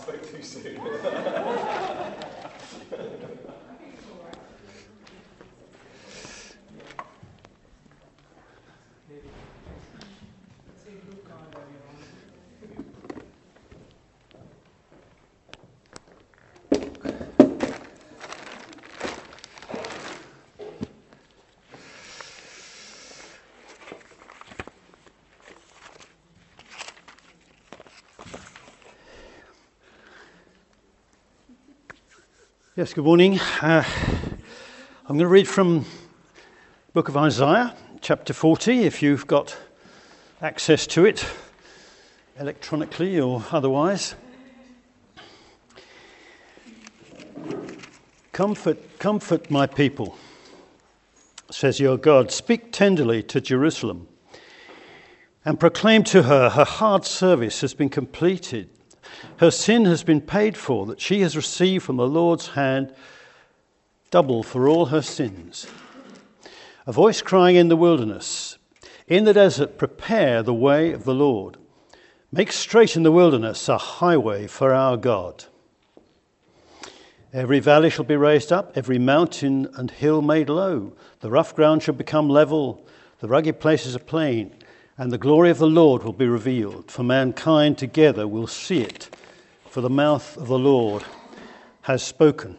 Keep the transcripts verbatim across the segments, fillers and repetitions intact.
spoke too soon. Yes, good morning. Uh, I'm going to read from the book of Isaiah, chapter forty, if you've got access to it, electronically or otherwise. Comfort, comfort my people, says your God. Speak tenderly to Jerusalem and proclaim to her, her hard service has been completed. Her sin has been paid for, that she has received from the Lord's hand double for all her sins. A voice crying in the wilderness, in the desert, prepare the way of the Lord. Make straight in the wilderness a highway for our God. Every valley shall be raised up, every mountain and hill made low. The rough ground shall become level, the rugged places a plain. And the glory of the Lord will be revealed, for mankind together will see it, for the mouth of the Lord has spoken.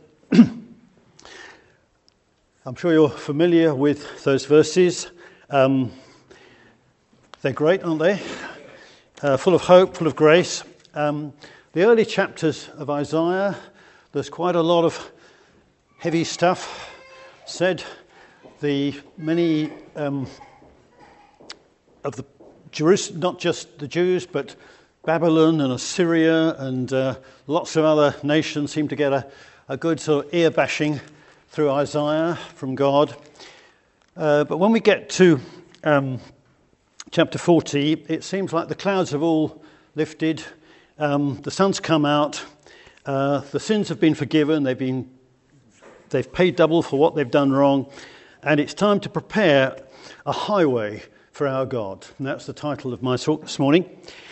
I'm sure you're familiar with those verses. Um, they're great, aren't they? Uh, full of hope, full of grace. Um, the early chapters of Isaiah, there's quite a lot of heavy stuff said. The many... Um, of the Jerusalem, not just the Jews, but Babylon and Assyria and uh, lots of other nations seem to get a, a good sort of ear bashing through Isaiah from God. Uh, but when we get to um, chapter forty, it seems like the clouds have all lifted, um, the sun's come out, uh, the sins have been forgiven, they've been they've paid double for what they've done wrong, and it's time to prepare a highway for our God. And that's the title of my talk this morning.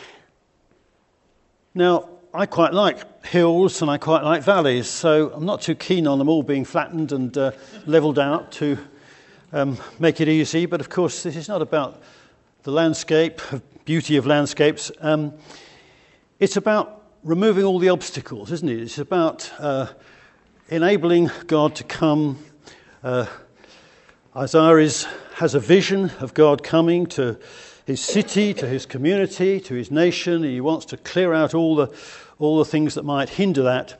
Now, I quite like hills and I quite like valleys, so I'm not too keen on them all being flattened and uh, levelled out to um, make it easy. But of course, this is not about the landscape, beauty of landscapes. Um, it's about removing all the obstacles, isn't it? It's about uh, enabling God to come. Uh, Isaiah is, has a vision of God coming to his city, to his community, to his nation. He wants to clear out all the all the things that might hinder that.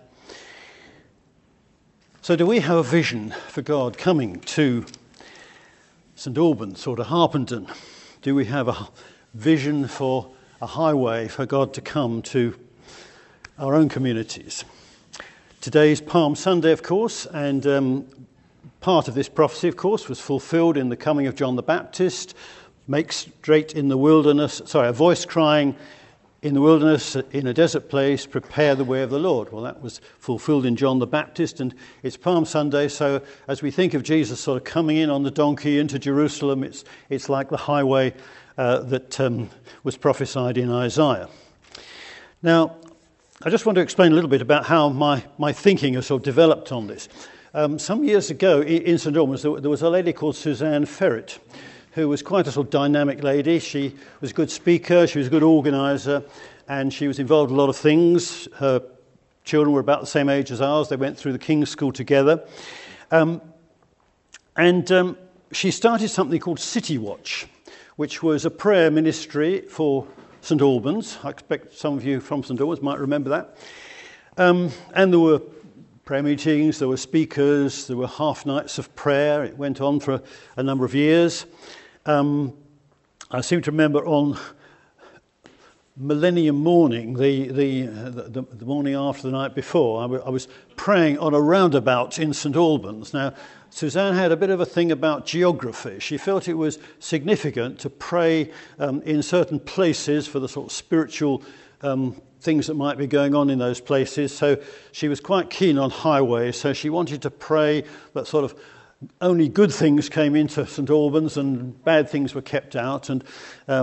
So do we have a vision for God coming to St Albans or to Harpenden? Do we have a vision for a highway for God to come to our own communities? Today's Palm Sunday, of course, and um, part of this prophecy, of course, was fulfilled in the coming of John the Baptist. Make straight in the wilderness, sorry, a voice crying in the wilderness, in a desert place, prepare the way of the Lord. Well, that was fulfilled in John the Baptist, and it's Palm Sunday, so as we think of Jesus sort of coming in on the donkey into Jerusalem, it's it's like the highway uh, that um, was prophesied in Isaiah. Now, I just want to explain a little bit about how my, my thinking has sort of developed on this. Um, some years ago in St Albans, there was a lady called Suzanne Ferret, who was quite a sort of dynamic lady. She was a good speaker, she was a good organiser, and she was involved in a lot of things. Her children were about the same age as ours. They went through the King's School together. Um, and um, she started something called City Watch, which was a prayer ministry for St Albans. I expect some of you from St Albans might remember that. Um, and there were prayer meetings, there were speakers, there were half nights of prayer. It went on for a, a number of years. Um, I seem to remember on Millennium morning, the the, the the morning after the night before, I, w- I was praying on a roundabout in St Albans. Now, Suzanne had a bit of a thing about geography. She felt it was significant to pray um, in certain places for the sort of spiritual um, things that might be going on in those places. So she was quite keen on highways. So she wanted to pray that sort of only good things came into St Albans and bad things were kept out. And um,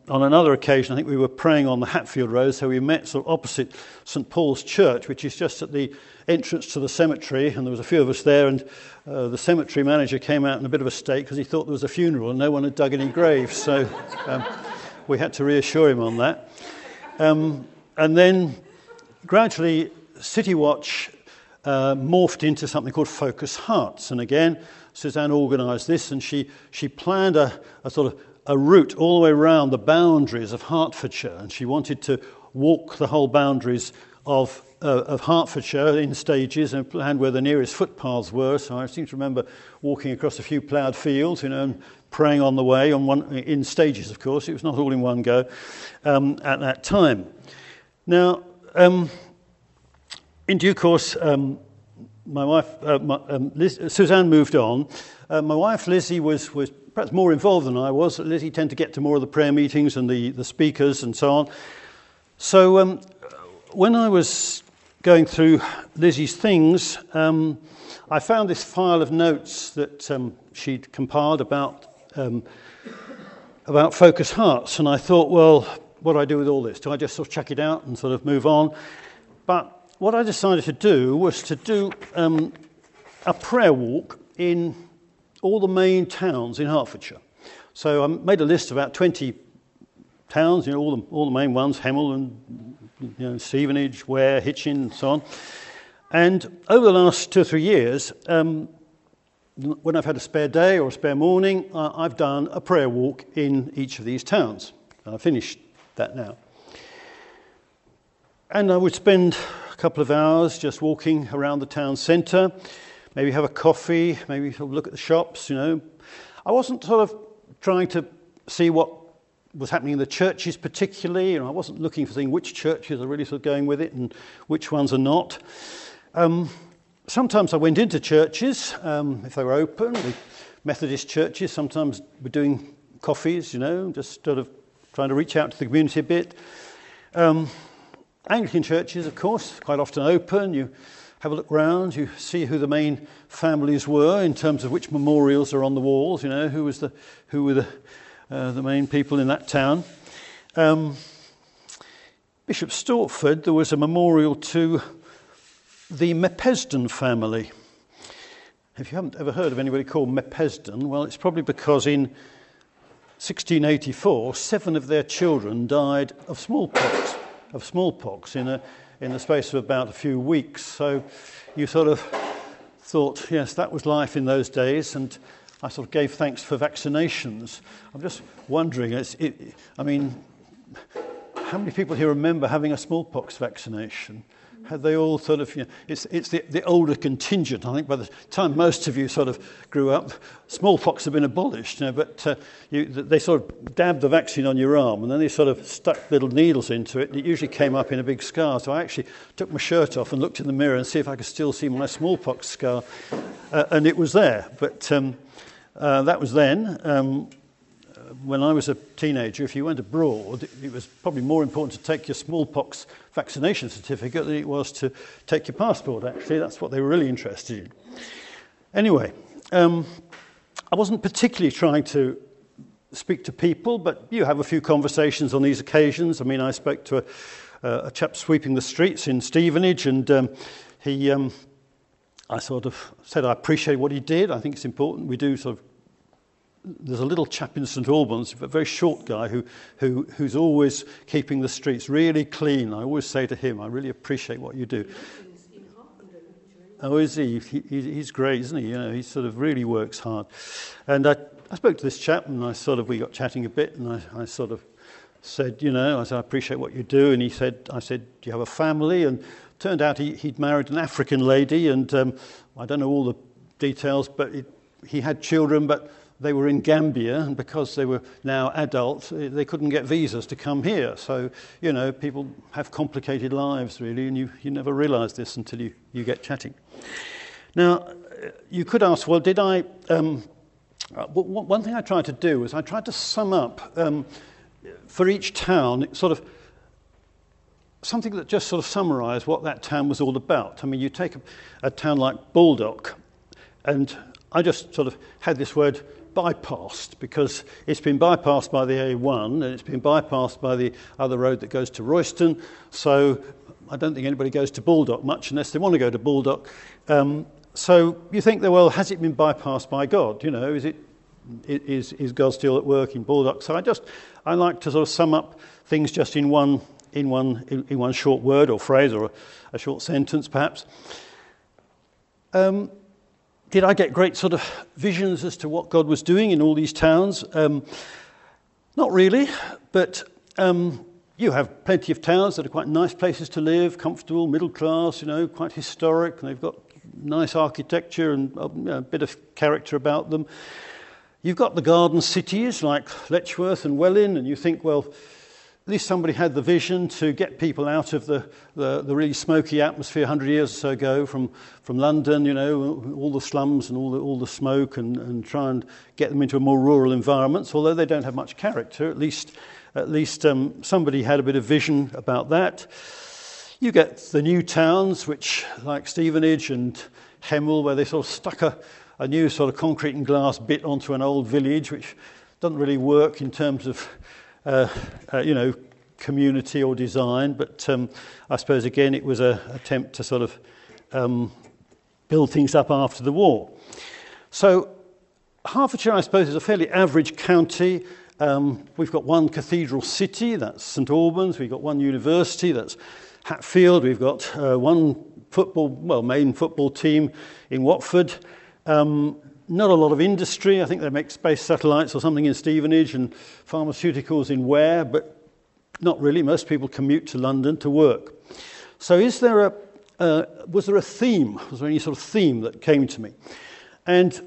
on another occasion, I think we were praying on the Hatfield Road, so we met sort of opposite St Paul's Church, which is just at the entrance to the cemetery, and there was a few of us there, and uh, the cemetery manager came out in a bit of a state because he thought there was a funeral and no one had dug any graves, so um, we had to reassure him on that. Um, and then gradually City Watch uh, morphed into something called Focus Hearts, and again Suzanne organised this, and she she planned a, a sort of a route all the way around the boundaries of Hertfordshire, and she wanted to walk the whole boundaries of uh, of Hertfordshire in stages and planned where the nearest footpaths were. So I seem to remember walking across a few ploughed fields, you know, and praying on the way on one in stages. Of course, it was not all in one go um, at that time. Now, um, in due course, um, my wife uh, my, um, Liz, Suzanne moved on. Uh, my wife Lizzie was was. perhaps more involved than I was. Lizzie tended to get to more of the prayer meetings and the, the speakers and so on. So um, when I was going through Lizzie's things, um, I found this file of notes that um, she'd compiled about um, about Focus Hearts, and I thought, well, what do I do with all this? Do I just sort of chuck it out and sort of move on? But what I decided to do was to do um, a prayer walk in all the main towns in Hertfordshire. So I made a list of about twenty towns, you know, all the all the main ones, Hemel and you know, Stevenage, Ware, Hitchin, and so on. And over the last two or three years, um, when I've had a spare day or a spare morning, uh, I've done a prayer walk in each of these towns. And I've finished that now. And I would spend a couple of hours just walking around the town centre, maybe have a coffee, maybe sort of look at the shops, you know. I wasn't sort of trying to see what was happening in the churches particularly. You know, I wasn't looking for seeing which churches are really sort of going with it and which ones are not. Um, sometimes I went into churches, um, if they were open, the Methodist churches. Sometimes we're doing coffees, you know, just sort of trying to reach out to the community a bit. Um, Anglican churches, of course, quite often open. You have a look round, you see who the main families were in terms of which memorials are on the walls, you know, who was the who were the uh, the main people in that town. Um, Bishop Stortford, there was a memorial to the Mepesden family. If you haven't ever heard of anybody called Mepesden, well, it's probably because in sixteen eighty-four, seven of their children died of smallpox, of smallpox in a in the space of about a few weeks. So you sort of thought, yes, that was life in those days, and I sort of gave thanks for vaccinations. I'm just wondering, it's, it, I mean, how many people here remember having a smallpox vaccination? Had they all sort of, you know, it's it's the, the older contingent. I think by the time most of you sort of grew up, smallpox had been abolished, you know, but uh, you, they sort of dabbed the vaccine on your arm and then they sort of stuck little needles into it, and it usually came up in a big scar. So I actually took my shirt off and looked in the mirror and see if I could still see my smallpox scar, uh, and it was there. But um, uh, that was then. Um, When I was a teenager, if you went abroad, it was probably more important to take your smallpox vaccination certificate than it was to take your passport, actually. That's what they were really interested in. Anyway, um, I wasn't particularly trying to speak to people, but you have a few conversations on these occasions. I mean, I spoke to a, uh, a chap sweeping the streets in Stevenage, and um, he, um, I sort of said I appreciate what he did. I think it's important. We do sort of. There's a little chap in St Albans, a very short guy, who, who who's always keeping the streets really clean. I always say to him, I really appreciate what you do. Oh, is he? he? He's great, isn't he? You know, he sort of really works hard. And I, I spoke to this chap, and I sort of we got chatting a bit, and I, I sort of said, you know, I said I appreciate what you do, and he said, I said, do you have a family? And it turned out he, he'd married an African lady, and um, I don't know all the details, but it, he had children, but they were in Gambia, and because they were now adults, they couldn't get visas to come here. So, you know, people have complicated lives, really, and you, you never realise this until you, you get chatting. Now, you could ask, well, did I... Um, one thing I tried to do was I tried to sum up, um, for each town, sort of something that just sort of summarised what that town was all about. I mean, you take a, a town like Baldock, and I just sort of had this word bypassed, because it's been bypassed by the A one and it's been bypassed by the other road that goes to Royston. So I don't think anybody goes to Baldock much unless they want to go to Baldock. Um, so you think that, well, has it been bypassed by God? You know, is it is is God still at work in Baldock? So I just I like to sort of sum up things just in one in one in, in one short word or phrase or a, a short sentence, perhaps. Um, Did I get great sort of visions as to what God was doing in all these towns? Um, not really, but um, you have plenty of towns that are quite nice places to live, comfortable, middle class, you know, quite historic, and they've got nice architecture and you know, a bit of character about them. You've got the garden cities like Letchworth and Welwyn, and you think, well, at least somebody had the vision to get people out of the, the, the really smoky atmosphere one hundred years or so ago from, from London, you know, all the slums and all the, all the smoke, and, and try and get them into a more rural environment. Although they don't have much character, at least at least um, somebody had a bit of vision about that. You get the new towns, which like Stevenage and Hemel, where they sort of stuck a, a new sort of concrete and glass bit onto an old village, which doesn't really work in terms of Uh, uh, you know, community or design, but um, I suppose again it was an attempt to sort of um, build things up after the war. So Hertfordshire, I suppose, is a fairly average county. Um, we've got one cathedral city, that's St Albans. We've got one university, that's Hatfield. We've got uh, one football, well, main football team in Watford. Um, Not a lot of industry. I think they make space satellites or something in Stevenage and pharmaceuticals in Ware, but not really. Most people commute to London to work. So is there a, uh, was there a theme? Was there any sort of theme that came to me? And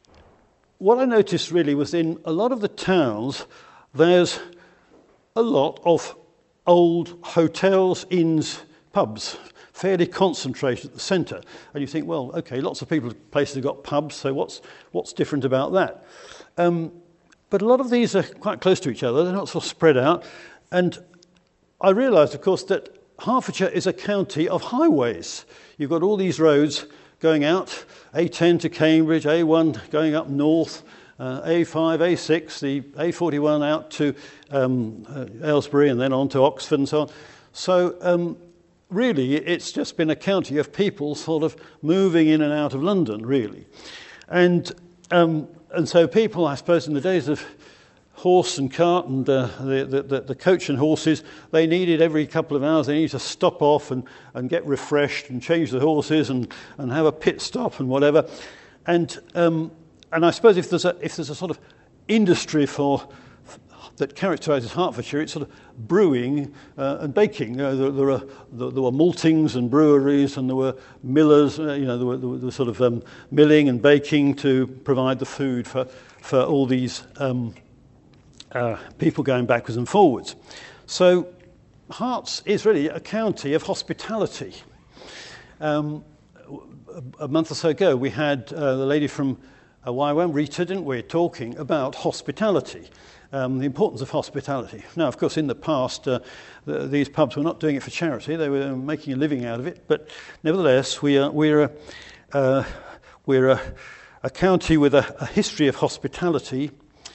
what I noticed really was in a lot of the towns, there's a lot of old hotels, inns, pubs, fairly concentrated at the centre. And you think, well, okay, lots of people, places have got pubs, so what's what's different about that? Um, but a lot of these are quite close to each other. They're not sort of spread out. And I realised, of course, that Hertfordshire is a county of highways. You've got all these roads going out, A ten to Cambridge, A one going up north, uh, A five, A six, the A forty-one out to um, uh, Aylesbury and then on to Oxford and so on. So um, really, it's just been a county of people sort of moving in and out of London, really. And um, and so people, I suppose, in the days of horse and cart and uh, the, the, the coach and horses, they needed every couple of hours, they needed to stop off and, and get refreshed and change the horses and, and have a pit stop and whatever. And um, and I suppose if there's a, if there's a sort of industry for that characterises Hertfordshire, it's sort of brewing uh, and baking. You know, there, there, are, there, there were maltings and breweries, and there were millers. Uh, you know, there were, there were sort of um, milling and baking to provide the food for for all these um, uh, people going backwards and forwards. So Herts is really a county of hospitality. Um, a, a month or so ago, we had uh, the lady from uh, Y WAM, Rita, didn't we, talking about hospitality. Um, the importance of hospitality. Now, of course, in the past, uh, the, these pubs were not doing it for charity; they were making a living out of it. But nevertheless, we are, we're a, uh, we're a, a county with a, a history of hospitality.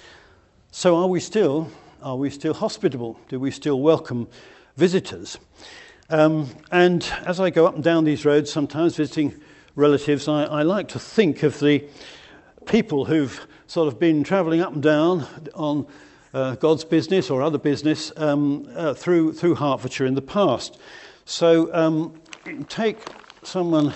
So, are we still are we still hospitable? Do we still welcome visitors? Um, and as I go up and down these roads, sometimes visiting relatives, I, I like to think of the people who've sort of been travelling up and down on uh, God's business or other business um, uh, through through Hertfordshire in the past. So um, take someone,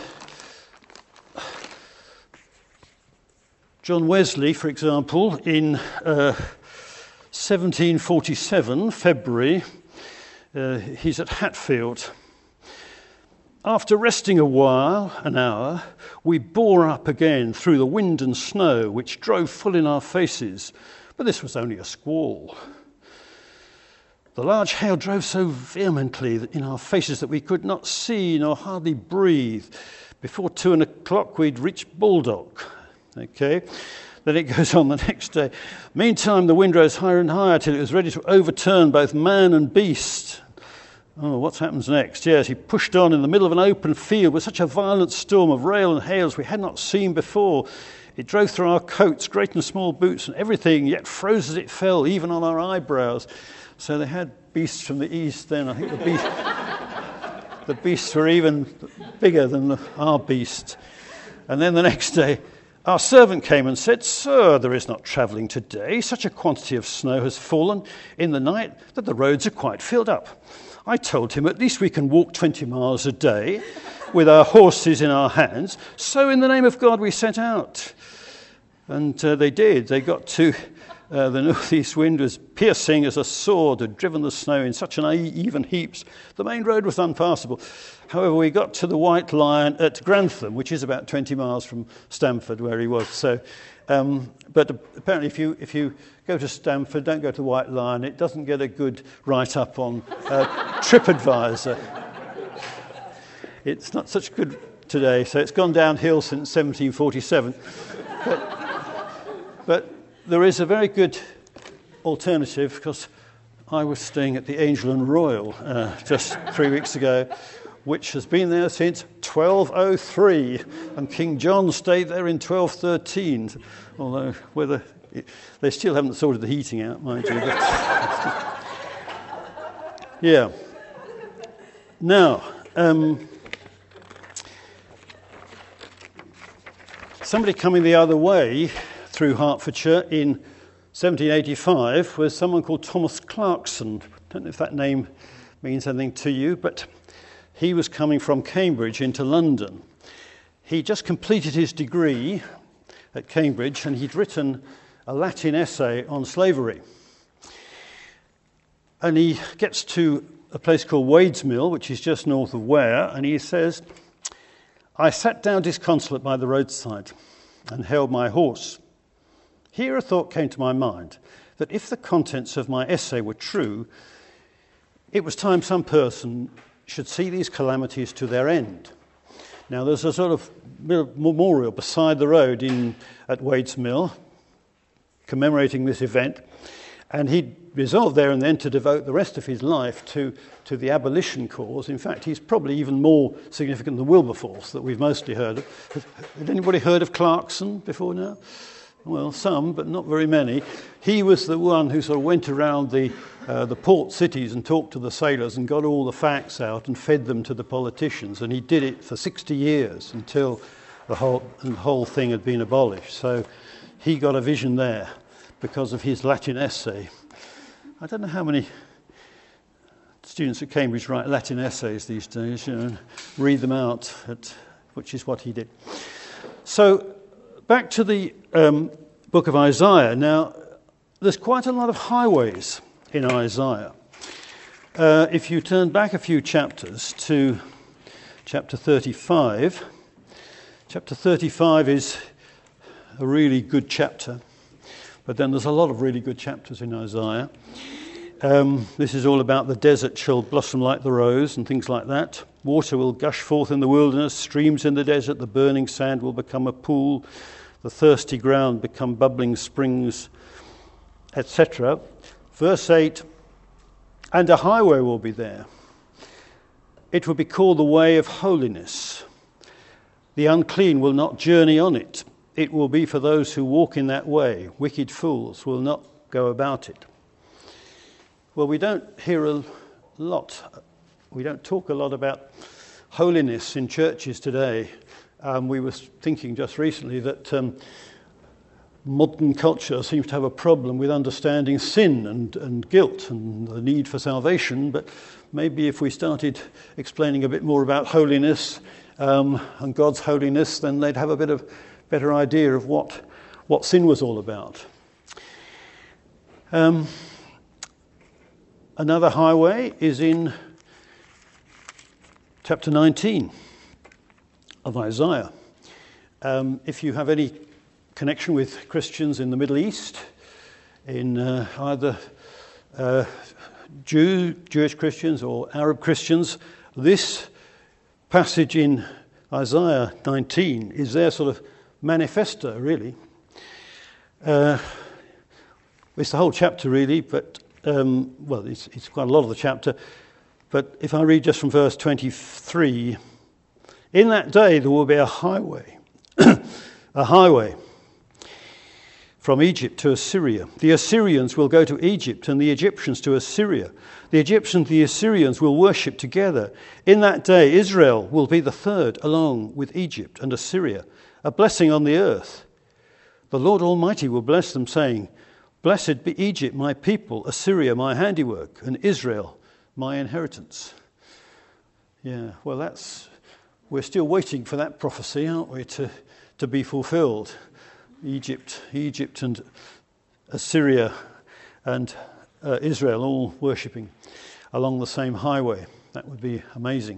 John Wesley, for example, in uh, seventeen forty-seven, February, uh, he's at Hatfield. After resting a while, an hour, we bore up again through the wind and snow, which drove full in our faces, but this was only a squall. The large hail drove so vehemently in our faces that we could not see nor hardly breathe. Before two o'clock, we'd reached Baldock. Okay, then it goes on the next day. Meantime, the wind rose higher and higher till it was ready to overturn both man and beast. Oh, what happens next? Yes, he pushed on in the middle of an open field with such a violent storm of rain and hail as we had not seen before. It drove through our coats, great and small boots and everything, yet froze as it fell, even on our eyebrows. So they had beasts from the east then. I think the, beast, the beasts were even bigger than the, our beasts. And then the next day, our servant came and said, "Sir, there is not travelling today. Such a quantity of snow has fallen in the night that the roads are quite filled up." I told him, "At least we can walk twenty miles a day with our horses in our hands." So in the name of God we set out. And uh, they did. They got to uh, the northeast wind was piercing as a sword, had driven the snow in such an even heaps. The main road was unpassable. However, we got to the White Lion at Grantham, which is about twenty miles from Stamford, where he was. So, um, but apparently, if you if you go to Stamford, don't go to the White Lion. It doesn't get a good write-up on uh, TripAdvisor. It's not such good today, so it's gone downhill since seventeen forty-seven. But, but there is a very good alternative, because I was staying at the Angel and Royal uh, just three weeks ago, which has been there since twelve oh three, and King John stayed there in twelve thirteen, although whether it, they still haven't sorted the heating out, mind you. But, yeah. Now, um, somebody coming the other way through Hertfordshire in seventeen eighty-five was someone called Thomas Clarkson. I don't know if that name means anything to you, but he was coming from Cambridge into London. He just completed his degree at Cambridge, and he'd written a Latin essay on slavery. And he gets to a place called Wadesmill, which is just north of Ware, and he says, "I sat down disconsolate by the roadside and held my horse. Here a thought came to my mind, that if the contents of my essay were true, it was time some person should see these calamities to their end." Now, there's a sort of memorial beside the road in at Wadesmill commemorating this event, and he resolved there and then to devote the rest of his life to, to the abolition cause. In fact, he's probably even more significant than Wilberforce, that we've mostly heard of. Had anybody heard of Clarkson before now? Well, some, but not very many. He was the one who sort of went around the uh, the port cities and talked to the sailors and got all the facts out and fed them to the politicians. And he did it for sixty years until the whole the whole thing had been abolished. So he got a vision there because of his Latin essay. I don't know how many students at Cambridge write Latin essays these days, you know, and read them out, at, which is what he did. So back to the um, book of Isaiah. Now, there's quite a lot of highways in Isaiah. Uh, if you turn back a few chapters to chapter thirty-five, chapter thirty-five is a really good chapter, but then there's a lot of really good chapters in Isaiah. Um, this is all about the desert shall blossom like the rose and things like that. Water will gush forth in the wilderness, streams in the desert, the burning sand will become a pool, the thirsty ground become bubbling springs, et cetera. Verse eight, and a highway will be there. It will be called the way of holiness. The unclean will not journey on it. It will be for those who walk in that way. Wicked fools will not go about it. Well, we don't hear a lot. We don't talk a lot about holiness in churches today. Um, we were thinking just recently that um, modern culture seems to have a problem with understanding sin and, and guilt and the need for salvation, but maybe if we started explaining a bit more about holiness um, and God's holiness, then they'd have a bit of better idea of what, what sin was all about. Um, another highway is in chapter nineteen of Isaiah. Um, if you have any connection with Christians in the Middle East, in uh, either uh, Jew, Jewish Christians or Arab Christians, this passage in Isaiah nineteen is their sort of manifesto, really. Uh, it's the whole chapter, really, but, um, well, it's, it's quite a lot of the chapter. But if I read just from verse twenty-three, in that day there will be a highway, a highway, from Egypt to Assyria. The Assyrians will go to Egypt and the Egyptians to Assyria. The Egyptians and the Assyrians will worship together. In that day, Israel will be the third along with Egypt and Assyria, a blessing on the earth. The Lord Almighty will bless them, saying, Blessed be Egypt, my people, Assyria, my handiwork, and Israel, my inheritance. Yeah, well, that's, we're still waiting for that prophecy, aren't we, to, to be fulfilled. Egypt, Egypt and Assyria and uh, Israel all worshipping along the same highway. That would be amazing.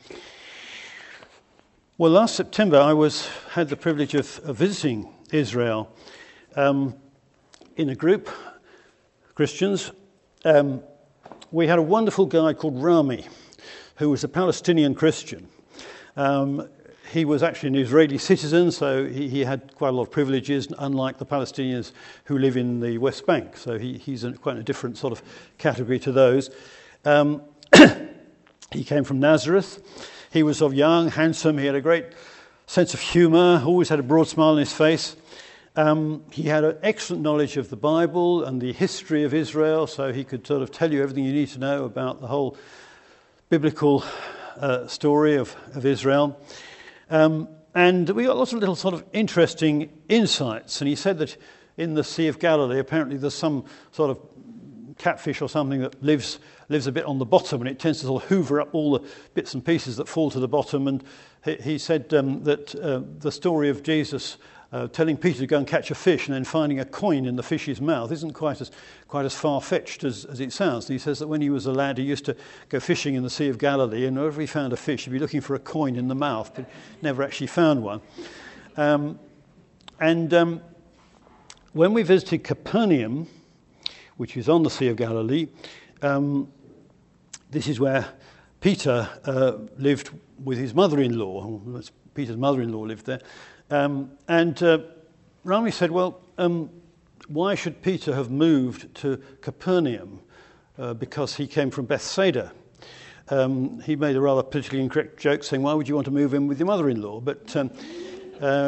Well, last September I was had the privilege of, of visiting Israel um, in a group, Christians. Um, we had a wonderful guy called Rami, who was a Palestinian Christian. Um, He was actually an Israeli citizen, so he, he had quite a lot of privileges, unlike the Palestinians who live in the West Bank. So he, he's in quite a different sort of category to those. Um, he came from Nazareth. He was sort of young, handsome. He had a great sense of humour, always had a broad smile on his face. Um, he had an excellent knowledge of the Bible and the history of Israel, so he could sort of tell you everything you need to know about the whole biblical uh, story of, of Israel. Um, and we got lots of little sort of interesting insights. And he said that in the Sea of Galilee, apparently there's some sort of catfish or something that lives lives a bit on the bottom, and it tends to sort of hoover up all the bits and pieces that fall to the bottom. And he, he said um, that uh, the story of Jesus uh, telling Peter to go and catch a fish and then finding a coin in the fish's mouth isn't quite as quite as far-fetched as, as it sounds. And he says that when he was a lad, he used to go fishing in the Sea of Galilee, and whenever he found a fish, he'd be looking for a coin in the mouth, but never actually found one. Um, and um, when we visited Capernaum, which is on the Sea of Galilee, um, this is where Peter uh, lived with his mother-in-law. Peter's mother-in-law lived there. Um, and uh, Rami said, well, um, why should Peter have moved to Capernaum? Uh, because he came from Bethsaida. Um, he made a rather politically incorrect joke saying, why would you want to move in with your mother-in-law? But um, uh,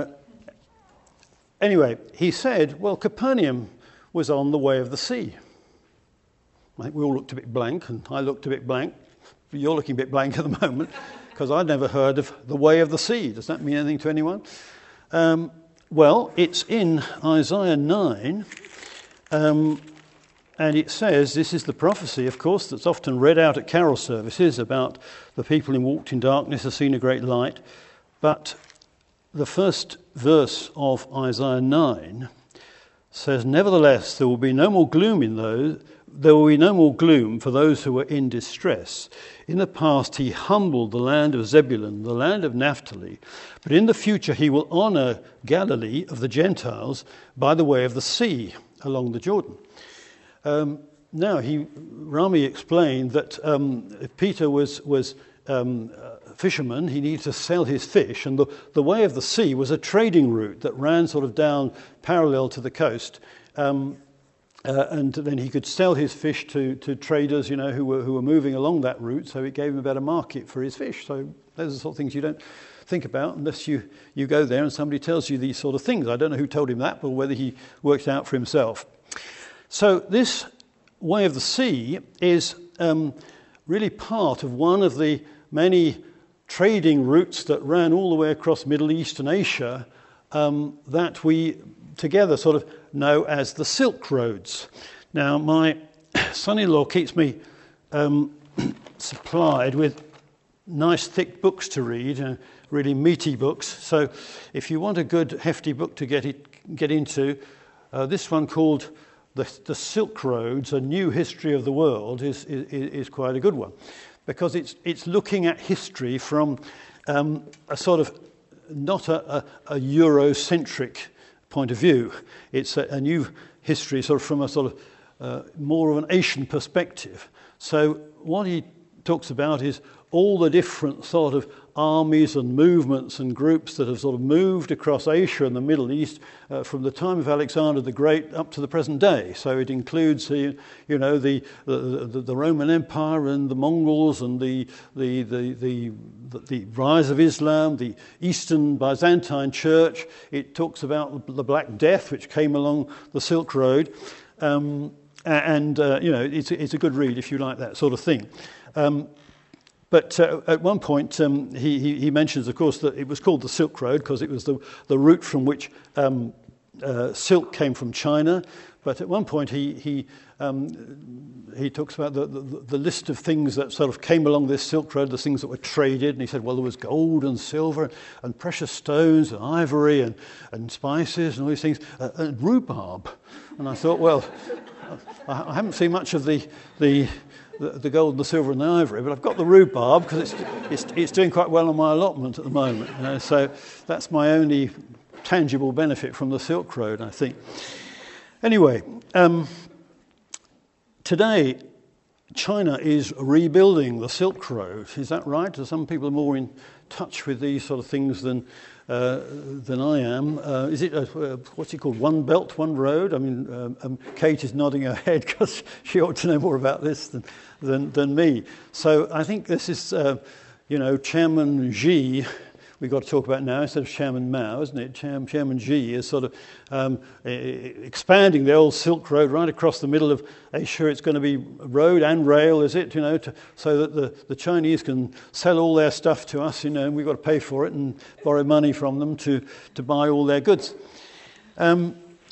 anyway, he said, well, Capernaum was on the way of the sea. I think we all looked a bit blank, and I looked a bit blank. You're looking a bit blank at the moment, because I'd never heard of the way of the sea. Does that mean anything to anyone? Um, well, it's in Isaiah nine, um, and it says, this is the prophecy, of course, that's often read out at carol services about the people who walked in darkness have seen a great light. But the first verse of Isaiah nine says, nevertheless, there will be no more gloom in those, there will be no more gloom for those who are in distress. In the past, he humbled the land of Zebulun, the land of Naphtali. But in the future, he will honour Galilee of the Gentiles by the way of the sea along the Jordan. Um, now, he, Rami explained that um, if Peter was, was um, a fisherman, he needed to sell his fish. And the, the way of the sea was a trading route that ran sort of down parallel to the coast. Um, Uh, and then he could sell his fish to, to traders, you know, who were who were moving along that route. So it gave him a better market for his fish. So those are the sort of things you don't think about unless you, you go there and somebody tells you these sort of things. I don't know who told him that, but whether he worked it out for himself. So this way of the sea is um, really part of one of the many trading routes that ran all the way across Middle East and Asia um, that we together sort of know as the Silk Roads. Now, my son-in-law keeps me um, supplied with nice thick books to read, uh, really meaty books. So if you want a good hefty book to get it get into, uh, this one called the, the Silk Roads, A New History of the World, is, is, is quite a good one, because it's, it's looking at history from um, a sort of not a, a, a Eurocentric point of view. It's a, a new history sort of from a sort of uh, more of an Asian perspective. So what he talks about is all the different sort of armies and movements and groups that have sort of moved across Asia and the Middle East uh, from the time of Alexander the Great up to the present day. So it includes, uh, you know, the, the the Roman Empire and the Mongols and the the the the, the rise of Islam, the Eastern Byzantine Church. It talks about the Black Death, which came along the Silk Road, um, and uh, you know, it's it's a good read if you like that sort of thing. Um, But uh, at one point, um, he, he, he mentions, of course, that it was called the Silk Road because it was the, the route from which um, uh, silk came from China. But at one point, he he um, he talks about the, the, the list of things that sort of came along this Silk Road, the things that were traded. And he said, well, there was gold and silver and precious stones and ivory and, and spices and all these things, uh, and rhubarb. And I thought, well, I, I haven't seen much of the the... The, the gold, the silver, and the ivory, but I've got the rhubarb because it's, it's it's doing quite well on my allotment at the moment. You know, so that's my only tangible benefit from the Silk Road, I think. Anyway, um, today China is rebuilding the Silk Road. Is that right? Are some people more in touch with these sort of things than uh, than I am? Uh, is it a, uh, what's it called? One belt, one road? I mean, um, um, Kate is nodding her head because she ought to know more about this than than, than me. So I think this is, uh, you know, Chairman Xi. We've got to talk about now instead of Chairman Mao, isn't it? Chairman Xi is sort of um, expanding the old Silk Road right across the middle of Asia. It's going to be road and rail, is it? You know, to, so that the, the Chinese can sell all their stuff to us. You know, and we've got to pay for it and borrow money from them to to buy all their goods. Um,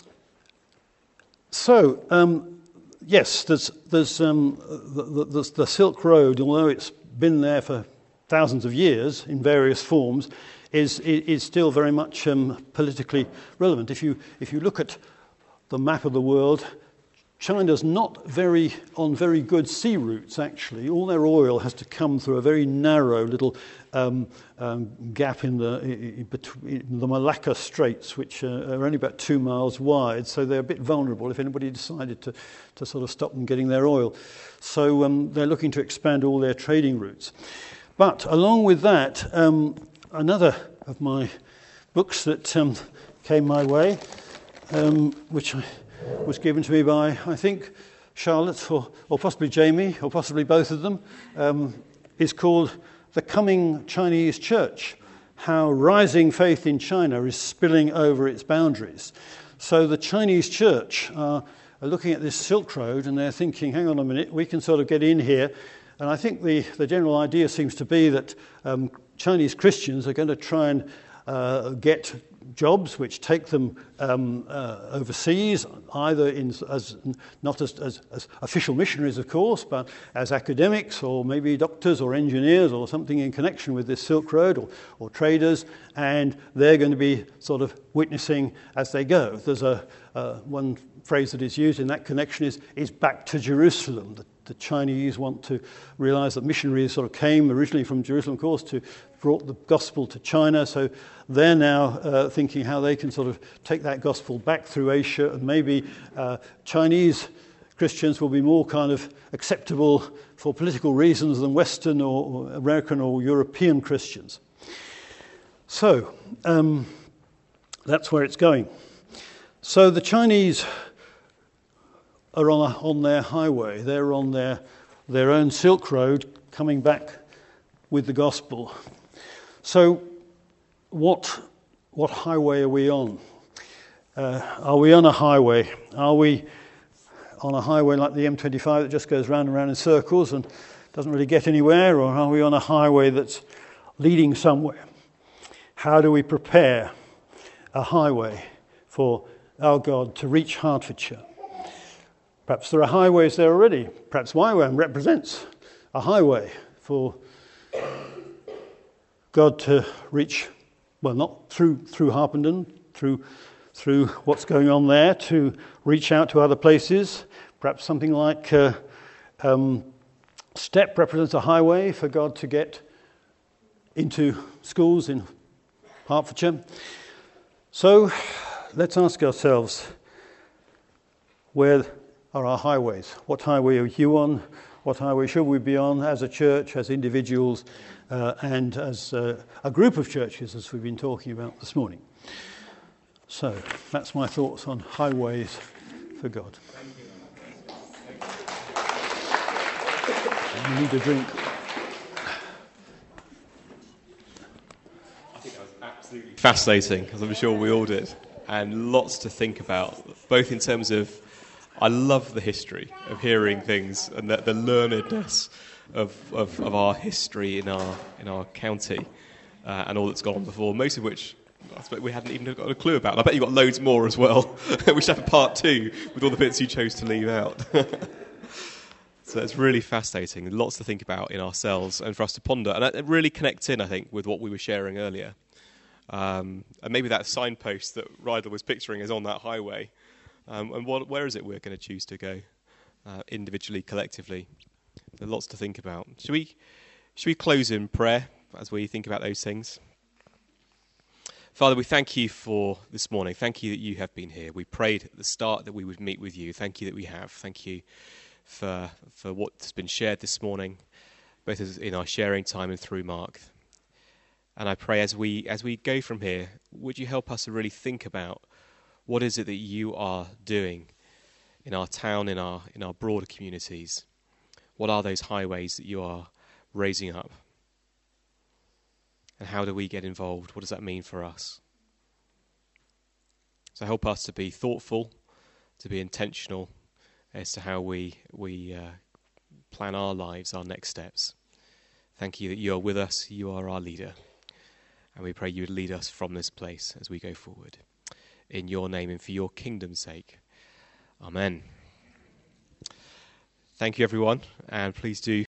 so. Um, Yes, there's, there's um, the, the, the Silk Road, although it's been there for thousands of years in various forms, is is still very much um, politically relevant. If you if you look at the map of the world, China's not very on very good sea routes. Actually, all their oil has to come through a very narrow little um, um, gap in the in the Malacca Straits, which uh, are only about two miles wide. So they're a bit vulnerable if anybody decided to to sort of stop them getting their oil. So um, they're looking to expand all their trading routes. But along with that, um, another of my books that um, came my way, um, which I, was given to me by, I think, Charlotte or, or possibly Jamie, or possibly both of them, um, is called The Coming Chinese Church, How Rising Faith in China is Spilling Over Its Boundaries. So the Chinese church are, are looking at this Silk Road and they're thinking, hang on a minute, we can sort of get in here. And I think the, the general idea seems to be that um, Chinese Christians are going to try and uh, get jobs which take them um, uh, overseas, either in, as not as, as, as official missionaries, of course, but as academics or maybe doctors or engineers or something in connection with this Silk Road, or, or traders, and they're going to be sort of witnessing as they go. There's a uh, one phrase that is used in that connection is, is back to Jerusalem. The, the Chinese want to realize that missionaries sort of came originally from Jerusalem, of course, to brought the gospel to China, so they're now uh, thinking how they can sort of take that gospel back through Asia, and maybe uh, Chinese Christians will be more kind of acceptable for political reasons than Western or, or American or European Christians. So um, that's where it's going. So the Chinese are on, a, on their highway. They're on their their own Silk Road, coming back with the gospel. So, what what highway are we on? Uh, are we on a highway? Are we on a highway like the M twenty-five that just goes round and round in circles and doesn't really get anywhere, or are we on a highway that's leading somewhere? How do we prepare a highway for our God to reach Hertfordshire? Perhaps there are highways there already. Perhaps Wywam represents a highway for God to reach, well, not through through Harpenden, through through what's going on there, to reach out to other places. Perhaps something like uh, um, Step represents a highway for God to get into schools in Hertfordshire. So let's ask ourselves, where are our highways? What highway are you on? What highway should we be on as a church, as individuals, uh, and as uh, a group of churches, as we've been talking about this morning? So that's my thoughts on highways for God. You need a drink. I think that was absolutely fascinating, as I'm sure we all did, and lots to think about, both in terms of, I love the history of hearing things and the, the learnedness of, of, of our history in our in our county uh, and all that's gone on before, most of which I suppose we hadn't even got a clue about. And I bet you've got loads more as well. We should have a part two with all the bits you chose to leave out. So it's really fascinating. Lots to think about in ourselves and for us to ponder. And it really connects in, I think, with what we were sharing earlier. Um, and maybe that signpost that Rydal was picturing is on that highway. Um, and what, where is it we're going to choose to go, uh, individually, collectively? There's lots to think about. Should we, should we close in prayer as we think about those things? Father, we thank you for this morning. Thank you that you have been here. We prayed at the start that we would meet with you. Thank you that we have. Thank you for for what's been shared this morning, both as in our sharing time and through Mark. And I pray as we as we go from here, would you help us to really think about what is it that you are doing in our town, in our in our broader communities? What are those highways that you are raising up? And how do we get involved? What does that mean for us? So help us to be thoughtful, to be intentional as to how we we uh, plan our lives, our next steps. Thank you that you are with us, you are our leader. And we pray you would lead us from this place as we go forward. In your name and for your kingdom's sake. Amen. Thank you, everyone, and please do